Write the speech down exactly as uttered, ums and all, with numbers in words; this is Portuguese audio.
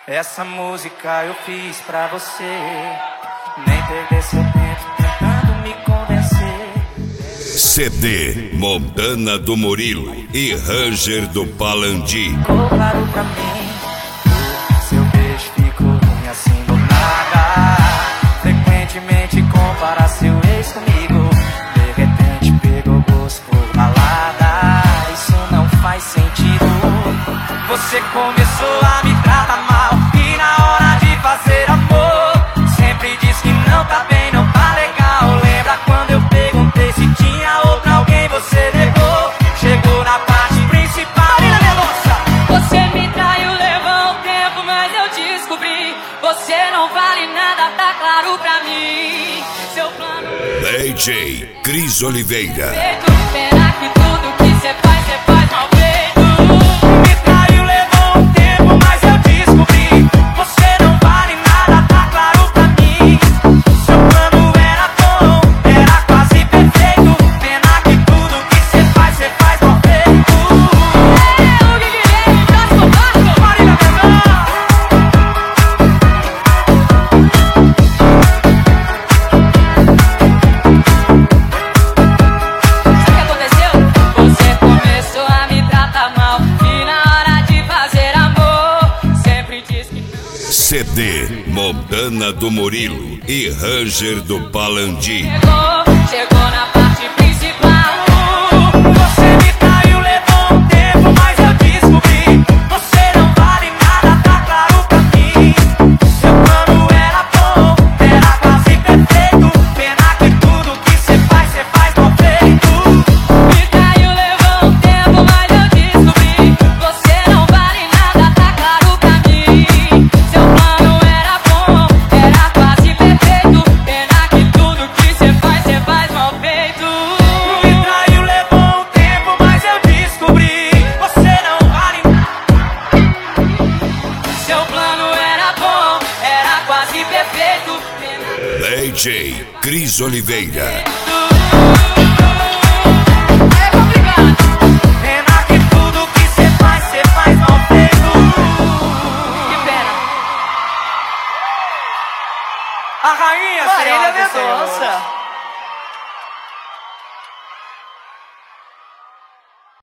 Essa música eu fiz pra você. Nem perder seu tempo tentando me convencer. C D Montana do Murilo e Ranger do Palandi. Ficou claro pra mim, seu beijo ficou ruim assim do nada. Frequentemente compara seu ex comigo. De repente pegou gosto por balada. Isso não faz sentido. Você começou a me tratar mal e na hora de fazer amor sempre diz que não tá bem, não tá legal. Lembra quando eu perguntei se tinha outra alguém, você negou. Chegou na parte principal e na moça. Você me traiu, levou um tempo, mas eu descobri. Você não vale nada, tá claro pra mim. Seu plano D J Cris Oliveira. feito, pena que tudo que cê faz, cê faz mal feito. Me traiu, levou um tempo, mas eu descobri. Você não vale nada, tá claro pra mim. Seu plano era bom, era quase perfeito. Pena que tudo que cê faz, cê faz mal feito. É o Guilherme, próximo barco. Marília Mendonça. Sabe o que aconteceu? Você começou a me tratar mal e na hora de fazer amor sempre diz que não. C D Montana do Murilo e Ranger do Palandi. Chegou, chegou na parte principal. Você me traiu, levou um tempo, mas eu descobri. Você não vale nada, tá claro pra mim. Seu plano era bom, era quase perfeito. Pena que tudo que cê faz, cê faz mal feito. Me traiu, levou um tempo, mas eu descobri. Você não vale nada, tá claro pra mim. Seu plano era bom, era quase perfeito. Pena que tudo que cê faz, cê faz mal feito. Me traiu, levou um tempo, mas eu descobri. Você não vale nada. Seu plano era bom, era quase perfeito. Pena D J Cris Oliveira. é complicado. Pena que tudo que cê faz, cê faz mal feito. Que pena. A rainha, Marília senhoras e senhores. Mendonça.